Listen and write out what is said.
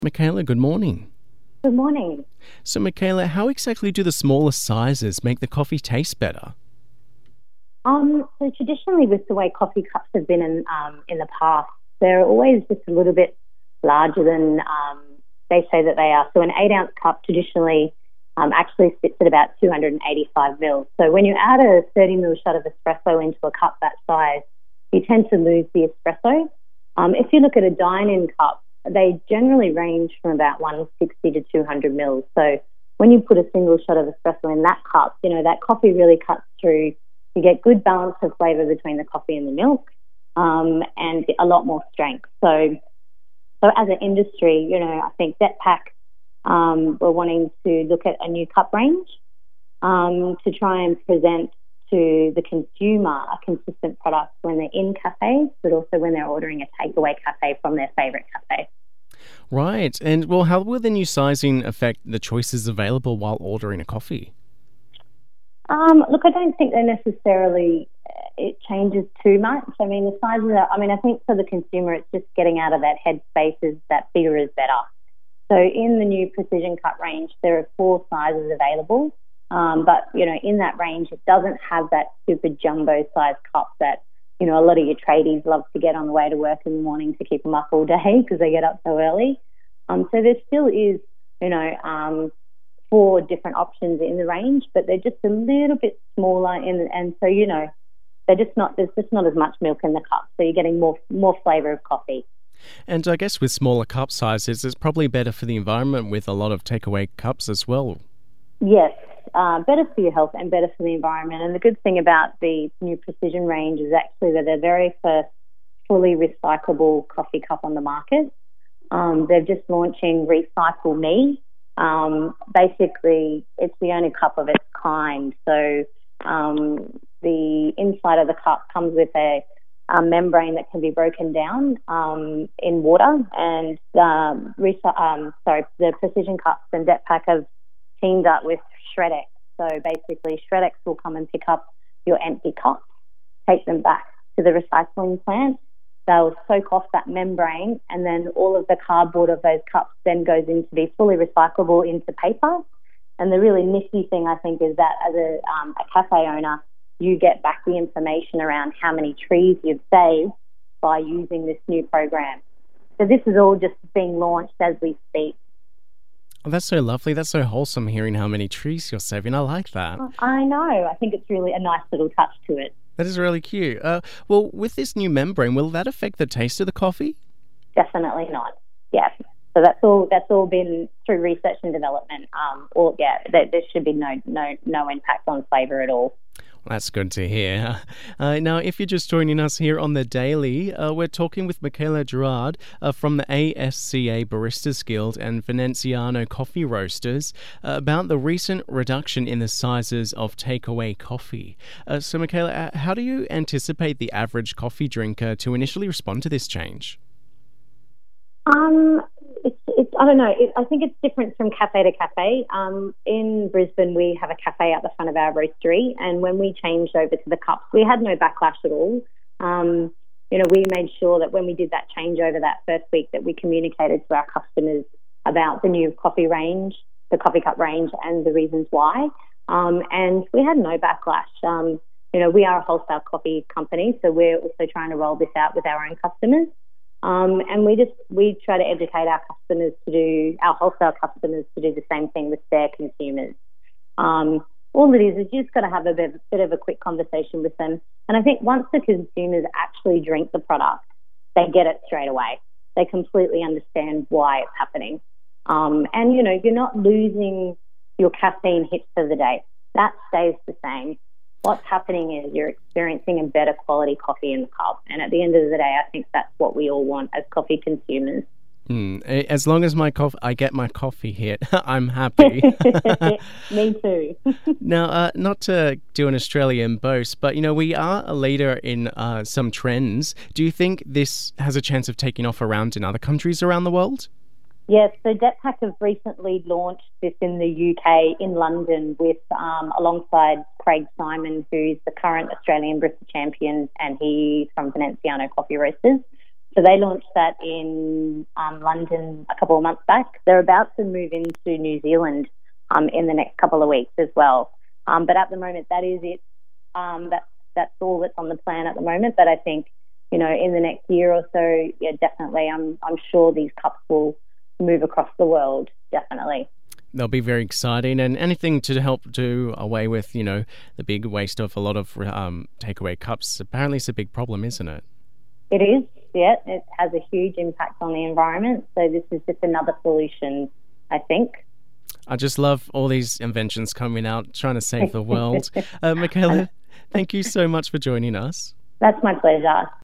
Michaela, good morning. Good morning. So, Michaela, how exactly do the smaller sizes make the coffee taste better? So traditionally, with the way coffee cups have been in the past, they're always just a little bit larger than they say that they are. So an 8 ounce cup traditionally actually sits at about 285 mils. So when you add a 30 ml shot of espresso into a cup that size, you tend to lose the espresso. If you look at a dine-in cup, they generally range from about 160 to 200 mils. So when you put a single shot of espresso in that cup, that coffee really cuts through. You get good balance of flavour between the coffee and the milk, and a lot more strength. So as an industry, I think Jetpack we're wanting to look at a new cup range to try and present to the consumer a consistent product when they're in cafes, but also when they're ordering a takeaway cafe from their favourite cafe. Right. And, well, how will the new sizing affect the choices available while ordering a coffee? Look, I don't think that necessarily it changes too much. I mean, the sizes I think for the consumer, it's just getting out of that headspace is that bigger is better. So in the new Precision Cup range, there are 4 sizes available. But, in that range, it doesn't have that super jumbo size cup that, a lot of your tradies love to get on the way to work in the morning to keep them up all day because they get up so early. So there still is, 4 different options in the range, but they're just a little bit smaller, and so there's just not as much milk in the cup, so you're getting more flavour of coffee. And I guess with smaller cup sizes, it's probably better for the environment with a lot of takeaway cups as well. Yes, better for your health and better for the environment. And the good thing about the new Precision range is actually that they're the very first fully recyclable coffee cup on the market. They're just launching Recycle Me. Basically, it's the only cup of its kind. So the inside of the cup comes with a membrane that can be broken down in water. And the Precision Cups and Jetpack have teamed up with Shred-X. So basically, Shred-X will come and pick up your empty cups, take them back to the recycling plant. They'll soak off that membrane, and then all of the cardboard of those cups then goes into be fully recyclable into paper. And the really nifty thing, I think, is that as a cafe owner, you get back the information around how many trees you've saved by using this new program. So this is all just being launched as we speak. Oh, that's so lovely. That's so wholesome hearing how many trees you're saving. I like that. I know. I think it's really a nice little touch to it. That is really cute. Well, with this new membrane, will that affect the taste of the coffee? Definitely not. Yeah. So that's all been through research and development. There should be no impact on flavour at all. Well, that's good to hear. Now, if you're just joining us here on The Daily, we're talking with Michaela Gerard from the ASCA Baristas Guild and Veneziano Coffee Roasters about the recent reduction in the sizes of takeaway coffee. So, Michaela, how do you anticipate the average coffee drinker to initially respond to this change? I don't know. I think it's different from cafe to cafe. In Brisbane, we have a cafe out the front of our roastery, and when we changed over to the cups, we had no backlash at all. We made sure that when we did that changeover that first week, that we communicated to our customers about the new coffee range, the coffee cup range, and the reasons why. And we had no backlash. We are a wholesale coffee company, so we're also trying to roll this out with our own customers. And we try to educate our wholesale customers to do the same thing with their consumers. All it is you just got to have a bit of a quick conversation with them. And I think once the consumers actually drink the product, they get it straight away. They completely understand why it's happening. And you're not losing your caffeine hits for the day. That stays the same. What's happening is you're experiencing a better quality coffee in the cup. And at the end of the day, I think that's what we all want as coffee consumers. As long as I get my coffee hit, I'm happy. Me too. Now, not to do an Australian boast, but, we are a leader in some trends. Do you think this has a chance of taking off around in other countries around the world? Yes, so Jetpack have recently launched this in the UK, in London, with alongside Craig Simon, who's the current Australian Barista champion, and he's from Veneziano Coffee Roasters. So they launched that in London a couple of months back. They're about to move into New Zealand in the next couple of weeks as well. But at the moment, that is it. That's all that's on the plan at the moment. But I think, in the next year or so, yeah, definitely, I'm sure these cups will move across the world, definitely. They'll be very exciting, and anything to help do away with, the big waste of a lot of takeaway cups. Apparently, it's a big problem, isn't it? It is, yeah. It has a huge impact on the environment. So this is just another solution, I think. I just love all these inventions coming out, trying to save the world. Michaela, thank you so much for joining us. That's my pleasure.